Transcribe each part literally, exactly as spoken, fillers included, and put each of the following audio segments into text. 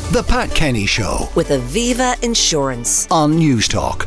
The Pat Kenny Show with Aviva Insurance on Newstalk.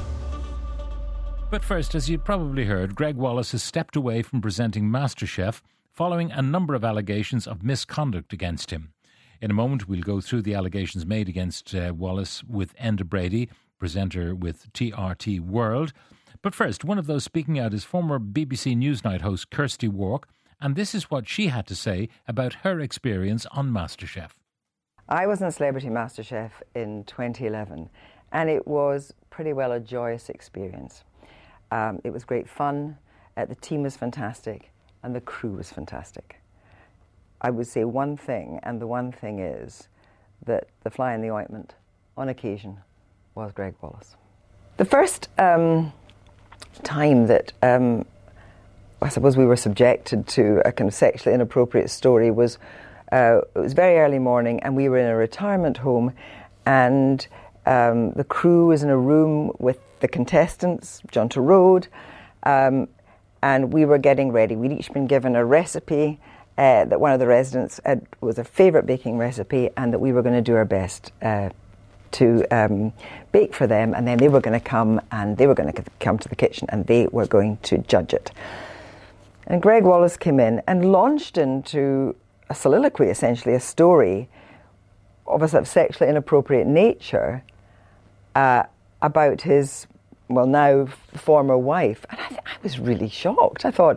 But first, as you'd probably heard, Greg Wallace has stepped away from presenting MasterChef following a number of allegations of misconduct against him. In a moment, we'll go through the allegations made against uh, Wallace with Enda Brady, presenter with T R T World. But first, one of those speaking out is former B B C Newsnight host Kirsty Wark, and this is what she had to say about her experience on MasterChef. I was on Celebrity MasterChef in twenty eleven, and it was pretty well a joyous experience. Um, it was great fun, uh, the team was fantastic, and the crew was fantastic. I would say one thing, and the one thing is that the fly in the ointment, on occasion, was Greg Wallace. The first um, time that um, I suppose we were subjected to a kind of sexually inappropriate story was Uh, it was very early morning, and we were in a retirement home, and um, the crew was in a room with the contestants, John Turode, um, and we were getting ready. We'd each been given a recipe uh, that one of the residents had, was a favourite baking recipe, and that we were going to do our best uh, to um, bake for them, and then they were going to come, and they were going to come to the kitchen, and they were going to judge it. And Greg Wallace came in and launched into a soliloquy, essentially a story of a sort of sexually inappropriate nature uh, about his, well, now former wife. And I, th- I was really shocked. I thought,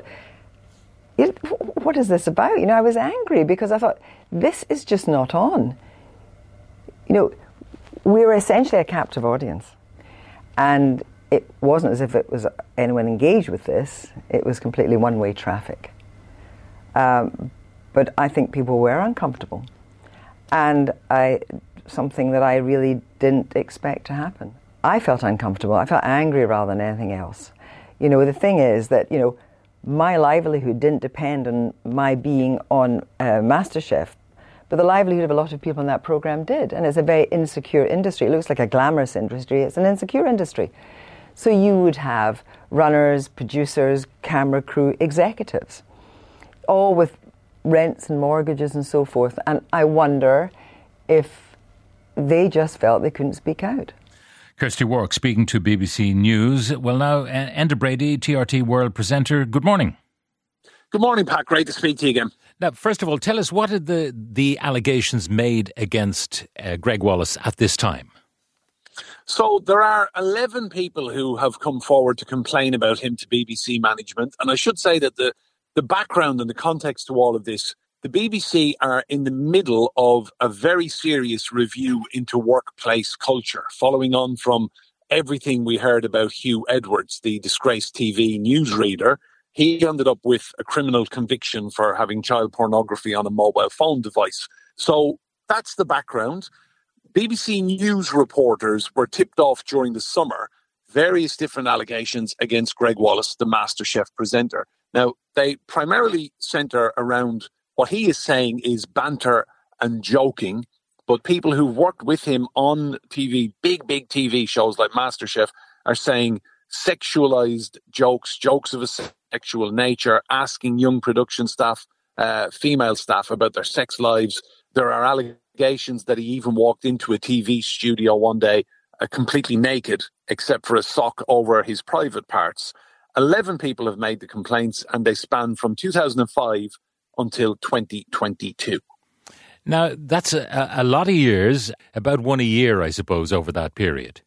what is this about? You know, I was angry because I thought, this is just not on. You know, we were essentially a captive audience. And it wasn't as if it was anyone engaged with this. It was completely one-way traffic. Um, But I think people were uncomfortable, and I, something that I really didn't expect to happen. I felt uncomfortable. I felt angry rather than anything else. You know, the thing is that, you know, my livelihood didn't depend on my being on uh, MasterChef, but the livelihood of a lot of people in that program did, and it's a very insecure industry. It looks like a glamorous industry. It's an insecure industry. So you would have runners, producers, camera crew, executives, all with rents and mortgages and so forth, and I wonder if they just felt they couldn't speak out. Kirsty Wark speaking to B B C News. Well, now, Enda Brady, T R T World presenter, good morning. Good morning, Pat. Great to speak to you again. Now, first of all, tell us, what are the, the allegations made against uh, Greg Wallace at this time? So there are eleven people who have come forward to complain about him to B B C management, and I should say that the The background and the context to all of this, the B B C are in the middle of a very serious review into workplace culture, following on from everything we heard about Hugh Edwards, the disgraced T V newsreader. He ended up with a criminal conviction for having child pornography on a mobile phone device. So that's the background. B B C News reporters were tipped off during the summer various different allegations against Greg Wallace, the MasterChef presenter. Now, they primarily centre around what he is saying is banter and joking, but people who've worked with him on T V, big, big T V shows like MasterChef, are saying sexualised jokes, jokes of a sexual nature, asking young production staff, uh, female staff about their sex lives. There are allegations that he even walked into a T V studio one day uh, completely naked, except for a sock over his private parts. eleven people have made the complaints, and they span from two thousand five until twenty twenty-two. Now, that's a, a lot of years, about one a year, I suppose, over that period.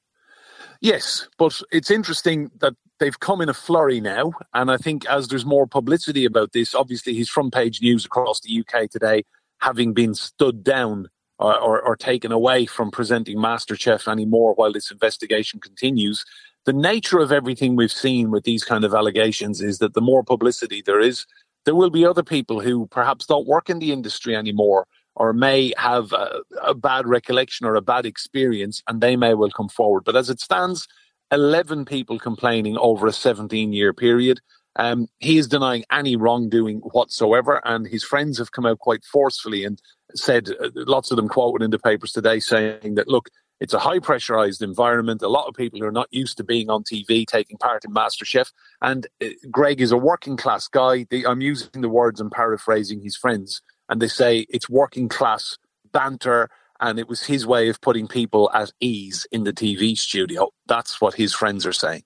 Yes, but it's interesting that they've come in a flurry now, and I think as there's more publicity about this, obviously he's front page news across the U K today, having been stood down or, or, or taken away from presenting MasterChef anymore while this investigation continues. The nature of everything we've seen with these kind of allegations is that the more publicity there is, there will be other people who perhaps don't work in the industry anymore or may have a, a bad recollection or a bad experience, and they may well come forward. But as it stands, eleven people complaining over a seventeen-year period. Um, he is denying any wrongdoing whatsoever, and his friends have come out quite forcefully and said, uh, lots of them quoted in the papers today, saying that, look, it's a high pressurized environment. A lot of people are not used to being on T V, taking part in MasterChef. And uh, Greg is a working class guy. They, I'm using the words and paraphrasing his friends. And they say it's working class banter and it was his way of putting people at ease in the T V studio. That's what his friends are saying.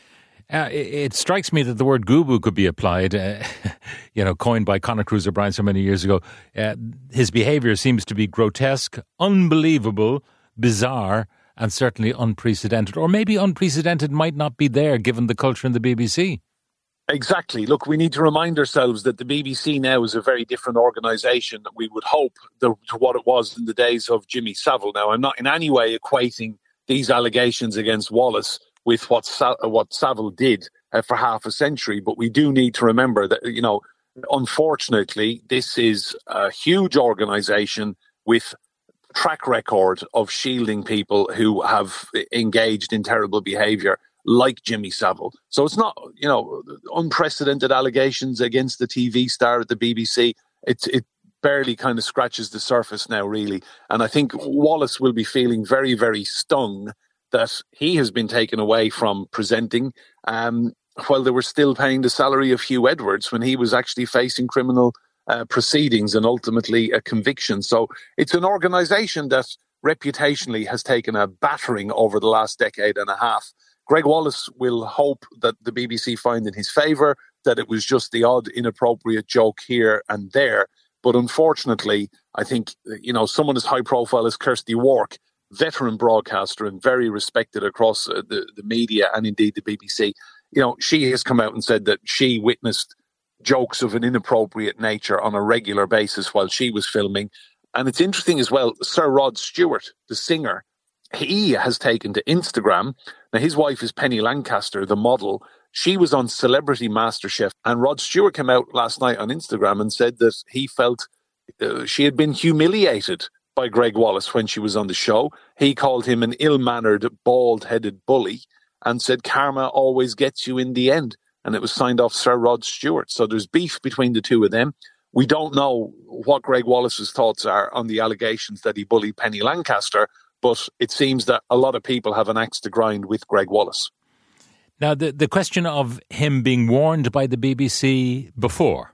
Uh, it, it strikes me that the word "goobu" could be applied, uh, you know, coined by Conor Cruise O'Brien so many years ago. Uh, his behaviour seems to be grotesque, unbelievable, bizarre, and certainly unprecedented. Or maybe unprecedented might not be there given the culture in the B B C. Exactly. Look, we need to remind ourselves that the B B C now is a very different organisation. We would hope the, to what it was in the days of Jimmy Savile. Now, I'm not in any way equating these allegations against Wallace with what Sa- what Savile did uh, for half a century, but we do need to remember that, you know, unfortunately, this is a huge organisation with track record of shielding people who have engaged in terrible behaviour, like Jimmy Savile. So it's not, you know, unprecedented allegations against the T V star at the B B C. It's it barely kind of scratches the surface now, really. And I think Wallace will be feeling very, very stung that he has been taken away from presenting um, while they were still paying the salary of Hugh Edwards when he was actually facing criminal uh, proceedings and ultimately a conviction. So it's an organisation that reputationally has taken a battering over the last decade and a half. Greg Wallace will hope that the B B C find in his favour that it was just the odd inappropriate joke here and there. But unfortunately, I think, you know, someone as high profile as Kirsty Wark, veteran broadcaster and very respected across uh, the, the media and indeed the B B C, you know, she has come out and said that she witnessed jokes of an inappropriate nature on a regular basis while she was filming. And it's interesting as well, Sir Rod Stewart, the singer, he has taken to Instagram. Now, his wife is Penny Lancaster, the model. She was on Celebrity MasterChef, and Rod Stewart came out last night on Instagram and said that he felt uh, she had been humiliated by Greg Wallace when she was on the show. He called him an ill-mannered, bald-headed bully and said karma always gets you in the end. And it was signed off Sir Rod Stewart. So there's beef between the two of them. We don't know what Greg Wallace's thoughts are on the allegations that he bullied Penny Lancaster, but it seems that a lot of people have an axe to grind with Greg Wallace. Now, the, the question of him being warned by the B B C before.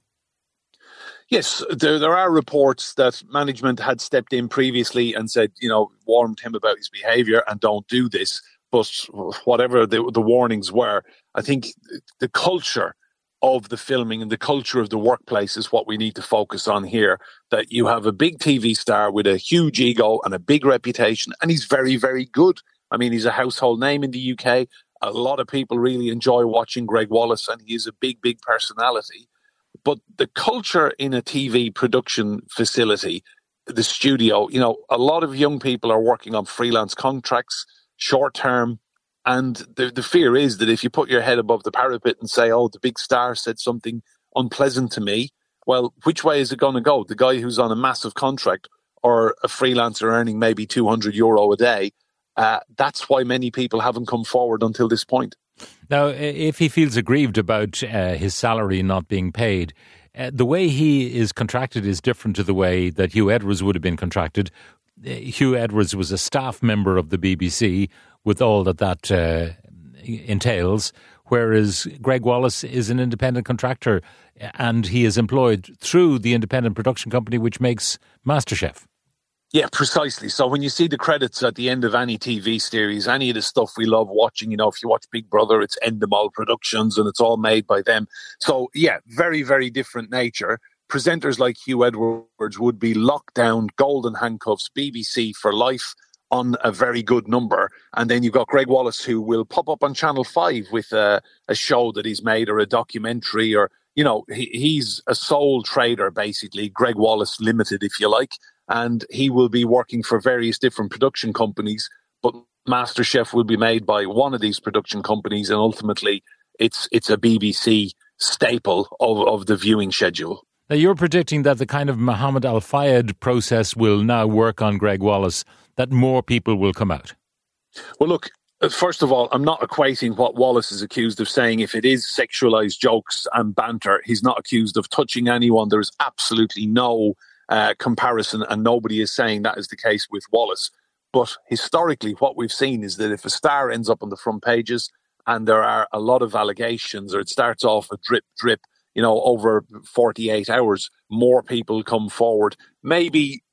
Yes, there, there are reports that management had stepped in previously and said, you know, warned him about his behaviour and don't do this. But whatever the, the warnings were, I think the culture of the filming and the culture of the workplace is what we need to focus on here. That you have a big T V star with a huge ego and a big reputation, and he's very, very good. I mean, he's a household name in the U K. A lot of people really enjoy watching Greg Wallace, and he is a big, big personality. But the culture in a T V production facility, the studio, you know, a lot of young people are working on freelance contracts, short term. And the, the fear is that if you put your head above the parapet and say, oh, the big star said something unpleasant to me, well, which way is it going to go? The guy who's on a massive contract or a freelancer earning maybe two hundred euro a day, uh, that's why many people haven't come forward until this point. Now, if he feels aggrieved about uh, his salary not being paid, uh, the way he is contracted is different to the way that Hugh Edwards would have been contracted. Uh, Hugh Edwards was a staff member of the B B C with all that that uh, entails, whereas Greg Wallace is an independent contractor and he is employed through the independent production company which makes MasterChef. Yeah, precisely. So when you see the credits at the end of any T V series, any of the stuff we love watching, you know, if you watch Big Brother, it's Endemol Productions and it's all made by them. So yeah, very, very different nature. Presenters like Hugh Edwards would be locked down, golden handcuffs, B B C for life on a very good number. And then you've got Greg Wallace, who will pop up on Channel five with a, a show that he's made or a documentary, or, you know, he, he's a sole trader, basically, Greg Wallace Limited, if you like. And he will be working for various different production companies, but MasterChef will be made by one of these production companies, and ultimately it's it's a B B C staple of, of the viewing schedule. Now, you're predicting that the kind of Mohammed Al-Fayed process will now work on Greg Wallace, that more people will come out. Well, look, first of all, I'm not equating what Wallace is accused of saying. If it is sexualised jokes and banter, he's not accused of touching anyone. There is absolutely no uh, comparison, and nobody is saying that is the case with Wallace. But historically, what we've seen is that if a star ends up on the front pages and there are a lot of allegations, or it starts off a drip, drip, you know, over forty-eight hours, more people come forward. Maybe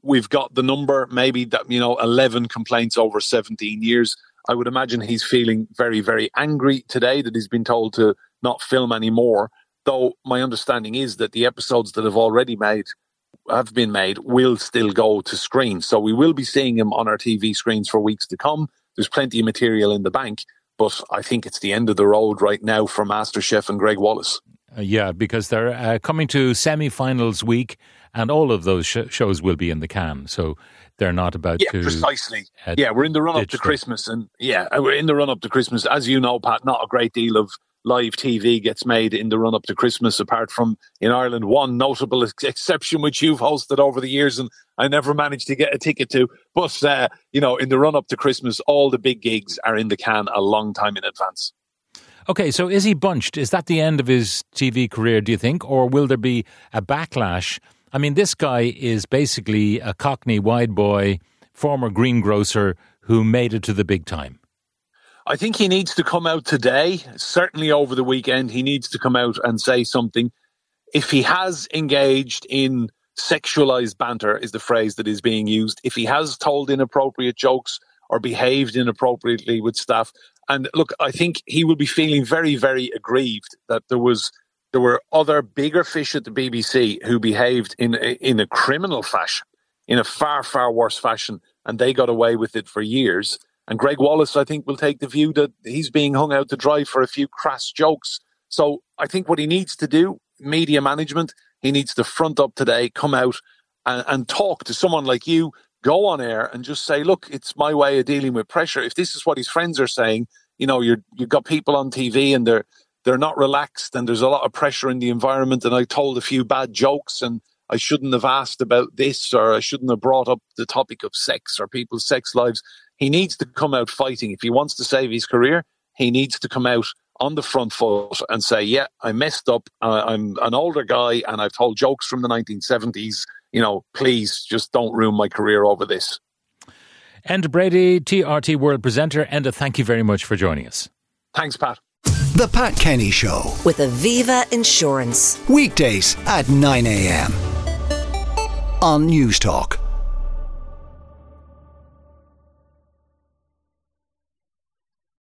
we've got the number, maybe that, you know, eleven complaints over seventeen years. I would imagine he's feeling very, very angry today that he's been told to not film anymore. Though my understanding is that the episodes that have already made, have been made, will still go to screen. So we will be seeing him on our T V screens for weeks to come. There's plenty of material in the bank, but I think it's the end of the road right now for MasterChef and Greg Wallace. Uh, yeah, because they're uh, coming to semi-finals week, and all of those sh- shows will be in the can. So they're not about yeah, to... precisely. Uh, yeah, we're in the run-up to Christmas. And yeah, we're in the run-up to Christmas. As you know, Pat, not a great deal of live T V gets made in the run-up to Christmas, apart from, in Ireland, one notable ex- exception, which you've hosted over the years, and I never managed to get a ticket to. But, uh, you know, in the run-up to Christmas, all the big gigs are in the can a long time in advance. Okay, so is he bunched? Is that the end of his T V career, do you think? Or will there be a backlash? I mean, this guy is basically a Cockney wide boy, former greengrocer who made it to the big time. I think he needs to come out today, certainly over the weekend. He needs to come out and say something. If he has engaged in sexualized banter, is the phrase that is being used, if he has told inappropriate jokes or behaved inappropriately with staff, and look, I think he will be feeling very, very aggrieved that there was there were other bigger fish at the B B C who behaved in in a criminal fashion, in a far, far worse fashion, and they got away with it for years. And Greg Wallace, I think, will take the view that he's being hung out to dry for a few crass jokes. So I think what he needs to do, media management, he needs to front up today, come out and, and talk to someone like you, go on air and just say, look, it's my way of dealing with pressure. If this is what his friends are saying, you know, you're, you've got people on T V and they're they're not relaxed and there's a lot of pressure in the environment, and I told a few bad jokes and I shouldn't have asked about this, or I shouldn't have brought up the topic of sex or people's sex lives. He needs to come out fighting. If he wants to save his career, he needs to come out on the front foot and say, yeah, I messed up. Uh, I'm an older guy and I've told jokes from the nineteen seventies. You know, please just don't ruin my career over this. Enda Brady, T R T World presenter. Enda, thank you very much for joining us. Thanks, Pat. The Pat Kenny Show. With Aviva Insurance. Weekdays at nine a.m. on News Talk.